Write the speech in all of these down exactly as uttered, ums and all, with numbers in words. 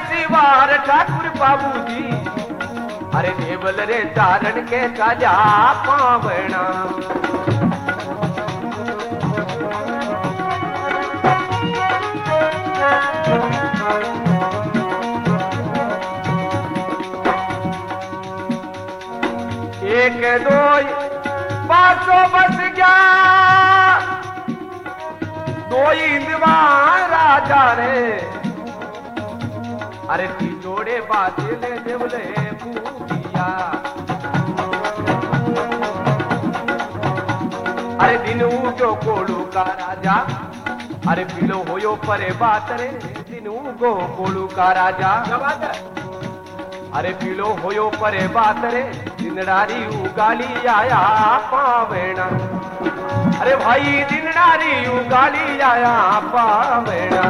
सिवार ठाकुर बाबू जी अरे देवल रे चारण के चाजा पावना एक दो पाँचों बस गया दो इंदवा राजा रे अरे जोड़े बाजे ले देवले पूजिया अरे दिन उगो कोड़ू का राजा अरे पिलो होयो परे बात रे दिन उगो कोड़ू का राजा अरे पिलो होयो परे बात रे दिनडारी उगाली आया पावेना अरे भाई दिनडारी उगाली आया पावेना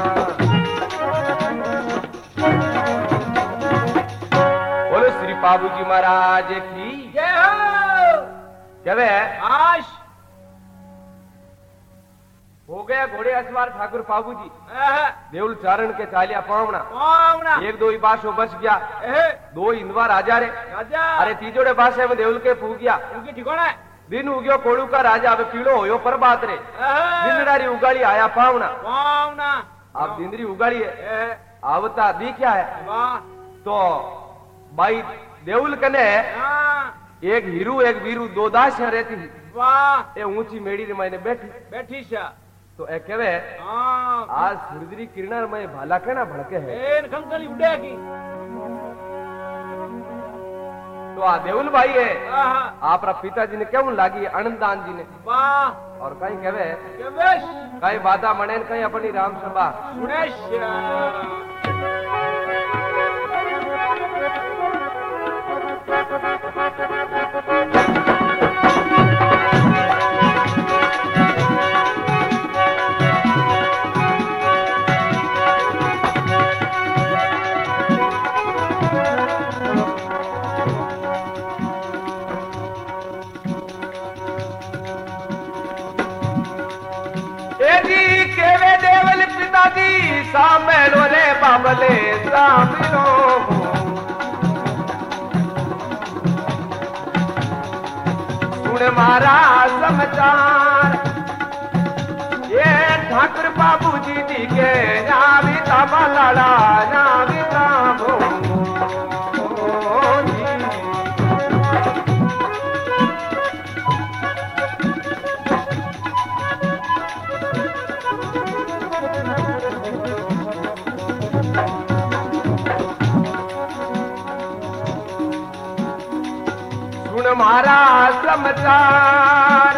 बोलो श्री बाबू जी महाराज की जय हो। क्या वे आश हो गया घोड़े असवार ठाकुर बाबू जी आहा, देवल चारण के चालिया पावना पावना एक दो ही बासो बस गया एहे, दो इंदवा राजा रे राजा अरे तीजोड़े बासे में देवल के फूक गया उनकी ठिकाना है दिन उग्यो कोड़ू का राजा अब पीड़ो होयो पर बात रे आहा, दिनडारी उगाड़ी आया पावना पावना अब दिंदरी उगाड़ी है एहे, आवता दी क्या है वाह तो भाई देवल कने हाँ, एक हीरू एक वीरू दो दास रहती वाह ए ऊंची मेड़ी रे मैंने बैठी बैठी सा तो ए कहवे हाँ आज सूरजरी किरणर में भाला कहना भड़के है एन खंकली उड़ेगी तो आ देवल भाई है आहा, आपरा पिताजी ने क्यों लागी आनंदान जी ने वाह और कहीं कहवे के बेश कहीं बाधा मने कहीं अपनी राम सभा सुनेश सामेलो रे बाबले सामिलो सुन मारा समाचार ये ठाकुर बाबू जी दी के नावी ताबा लाड़ा नावी ताबो मारा समाचार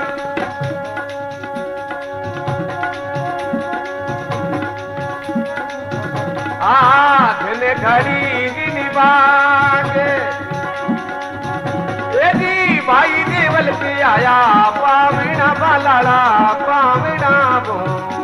आधने घड़ी निभागे यदि भाई देवल पे आया पावना बालाड़ा पावना बो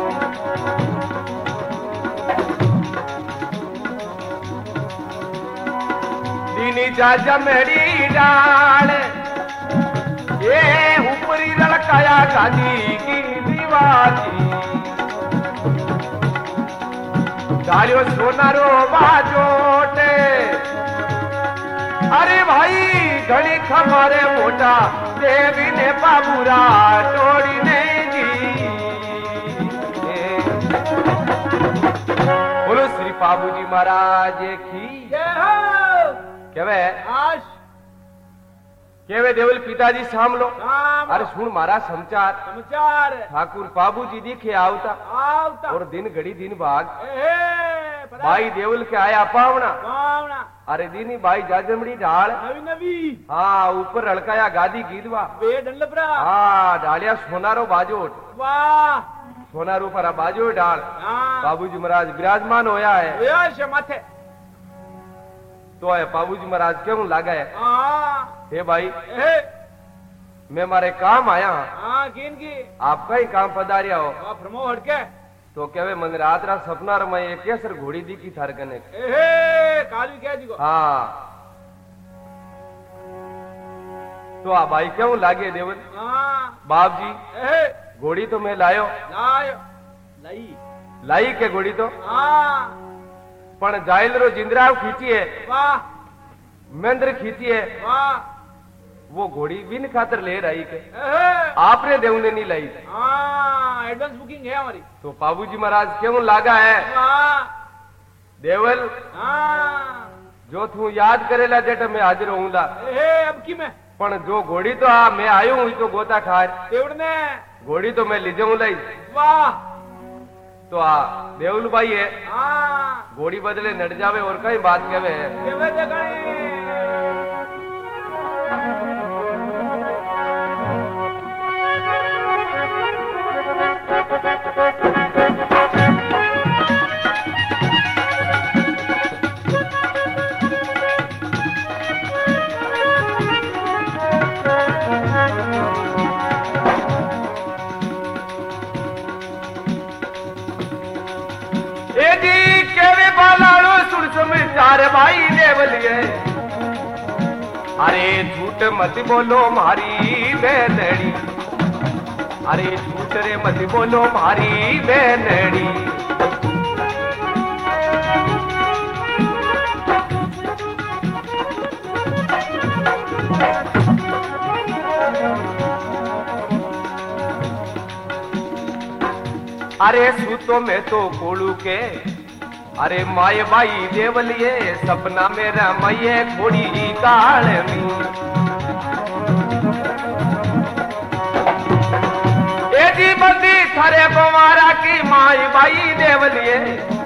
दीनी जा जमेड़ी डाल ये ऊपरी लड़काया गाजी की दीवारी डालियो सोनारो बाजोटे अरे भाई घड़ी खमारे मोटा देवी ने बाबूरा तोड़ी नहीं दी बोलो श्री बाबू जी महाराज की जय हो। केवे आश केवे देवल पिताजी सामलो राम अरे सुन मारा समाचार समाचार ठाकुर बाबू जी दिखे आवता आवता और दिन घड़ी दिन भाग एहे, पता भाई देवल के आया पावना पावना अरे दीनी भाई जाजमड़ी ढाल नवी नवी हाँ ऊपर लड़काया गादी गीदवा वे डंडलपरा हाँ डालिया सोनारो बाजोट वाह सोनारो पर बाजो डाल हाँ बाबूजी महाराज विराजमान होया है व्यास माथे तो है बाबूजी महाराज क्यों लागा है हाँ हे भाई एहे, मैं मारे काम आया हाँ किन की आपका ही काम पधारिया हो वाह फरमो हटके तो क्या मन रात रात सपना रे मैं एक केसर घोड़ी दी की थार कने एहे काली क्या जी को हाँ तो आ भाई क्यों लागे देवल हाँ बाप जी एहे घोड़ी तो मैं लायो लायो लाई लाई के घोड़ी तो हाँ पण जायल रो जिंदराव खींची है, वाह मेंद्र खींची है, वाह वो घोड़ी बिन खातर ले रही के एहे, आपने देवने नहीं लाई। हाँ एडवांस बुकिंग है हमारी। तो बाबूजी महाराज क्यों लागा है वाह देवल हाँ जो तू याद करेला जेठ मैं हाजिर होऊंला, एहे, अब की मैं पण जो घोड़ी तो आ मैं आयो हूं तो गोता खार तेवड़ने घोड़ी तो मैं ले जाऊं लाई। वाह तो आ देवल भाई है हाँ घोड़ी बदले नट जावे और कई बात कहवे है। केवे जगह अरे भाई देवलिए अरे झूठ मत बोलो मारी बेनड़ी, अरे झूठ रे मत बोलो मारी बेनड़ी। अरे सूतो में तो कोड़ू के अरे माए बाई देवलिए सपना मेरा मैये घोड़ी काल में ए जी बंदी थारे बमारा की माई बाई देवलिए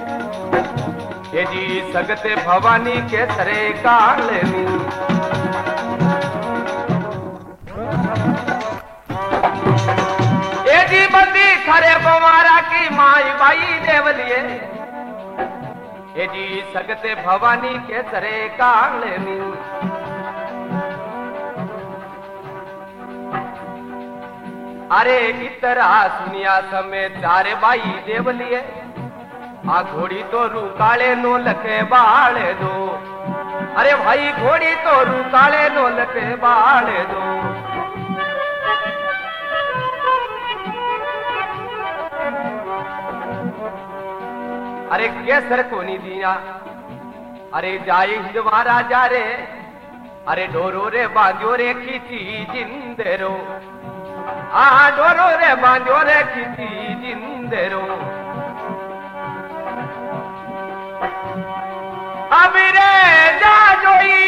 ए जी सगते भवानी के सरे काल में ए जी बंदी थारे बमारा की माई बाई देवलिए ए जी सगते भवानी के सरे काले नी। अरे इतरा सुनिया समय चारे बाई देवलिए आ घोड़ी तो रुकाले नो लखे बाले दो, अरे भाई घोड़ी तो रुकाले नो लखे बाले दो। अरे केसर को नहीं दिया अरे जाए हिंदवा राजा रे, अरे डोरो रे बांध्यो रे खींची जिंदेरो, आ डोरो रे बांध्यो रे खींची जिंदेरो। अभी रे जा जोई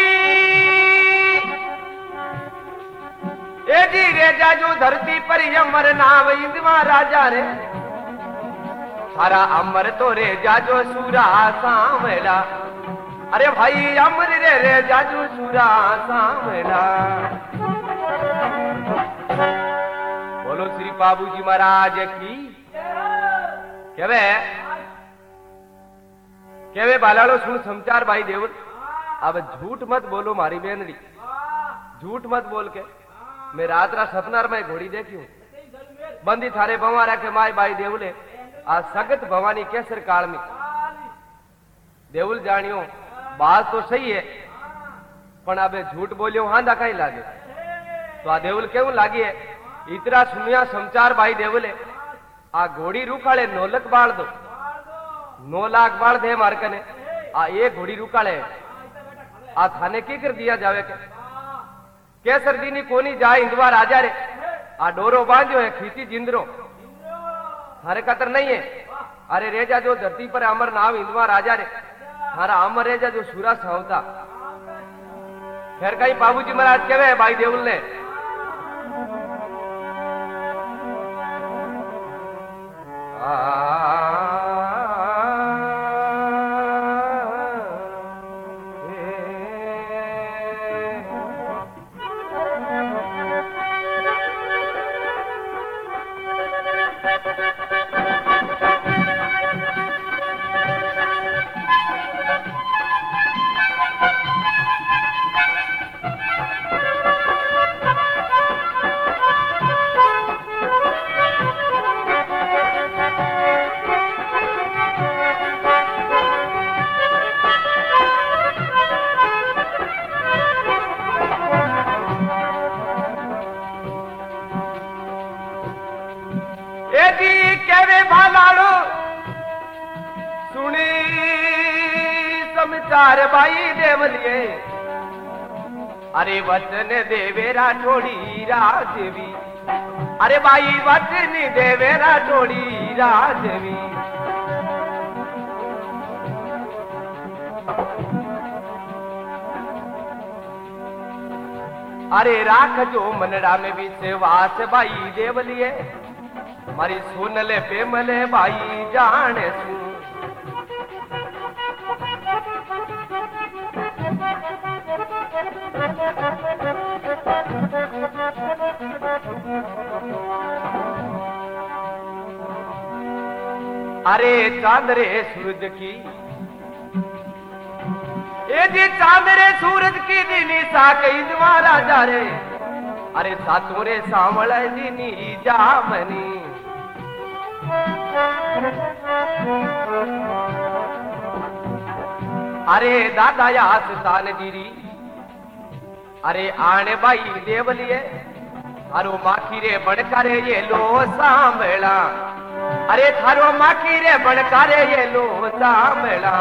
ए जी रे जाजू धरती पर यमर नाव हिंदवा राजा रे, सारा अमर तो रे जाजो सूरा सांवला, अरे भाई अमर रे रे जाजो सूरा सांवला। बोलो श्री बाबूजी महाराज की केवे केवे बालालो सुन समाचार भाई देवल। अब झूठ मत बोलो मारी बेनड़ी, झूठ मत बोल के मैं रात रात सपनार में घोड़ी देखी हूं बंदी थारे बवारा के माई भाई देवले आ सगत भवानी केसर काल में। देवल जानियो बात तो सही है पण अबे झूठ बोलियो हांदा कहीं लागे तो आ देवल क्यों लागी है। इतना सुनिया समाचार भाई देवले आ घोड़ी रुकाले नोलक बाढ़ दो, नौ लाख बाढ़ दे मार कने आ एक घोड़ी रुकाले आ थाने की कर दिया जावे के केसर दीनी कोनी जाए इंदवा राजा रे आ डोरो बांध्यो है खींची जिंदरो थारे कतर नहीं है। अरे रेजा जो धरती पर अमर नाम इंदवा राजा रे थारा अमर रेजा जो सूरा सावता खैर कहीं बाबूजी महाराज केवे भाई देवल ने समाचार बाई देवलिए अरे वचन देवे राठोड़ी राजवी अरे बाई वचन देवे राठोड़ी राजवी अरे राख जो मनड़ा में विश्वास बाई देवलिए मारी सोनले पेमले बाई जाने सू अरे चांदरे सूरज की ए जी चांदरे सूरज की दिनी सा कई द्वारा जा रे अरे सातोरे सावल दिनी जामनी अरे दादा या सुल्तान गिरी अरे आने बाई देवलिए थारो माखी रे बड़कारे ये लो सांभला अरे थारो माखी रे बड़कारे ये लो सांभला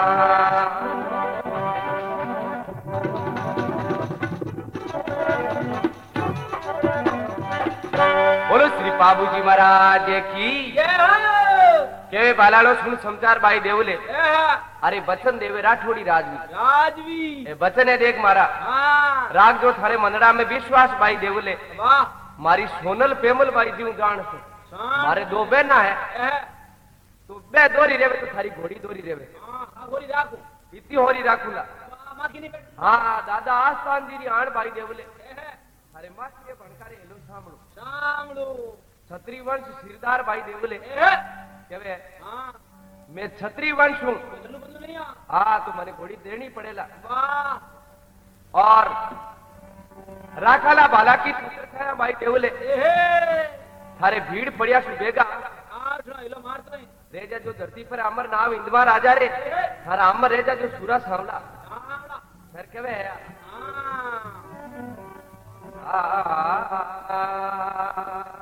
बोलो श्री बाबूजी महाराज की के बालालो सुन समाचार बाई देवले अरे बचन देवे राठौड़ी राजवी राजवी ए बचन है देख मारा हाँ राग जो थारे मनड़ा में विश्वास बाई देवले वाह मारी सोनल पेमल बाई दीऊ जान से हाँ मारे दो बहना है ए, तो बे दोरी रेवे तो थारी घोड़ी दोरी रेवे हाँ हाँ, गोरी राखो इतनी होरी राखूला वाह, माँ की नहीं बैठ हाँ दादा आस्थान जी आण बाई देवले ए, अरे माँ के भणकारे हेलो सामलो सामड़ो छत्री वंश सिरदार बाई देवले ए, केवे हाँ मैं छत्री वंश हूँ बदलू बदलू नहीं आ हाँ तो मैंने घोड़ी देनी पड़ेला वाह और राखाला बाला की छत्र छाया बाई देवले ए, थारे भीड़ पड़िया सु बेगा आठ ना इलो मारता है रेजा जो धरती पर अमर नाम इंदवा राजा रे थारा अमर रेजा जो सूरा सांवला सामड़ा फिर केवे है हाँ आ, आ, आ, आ, आ,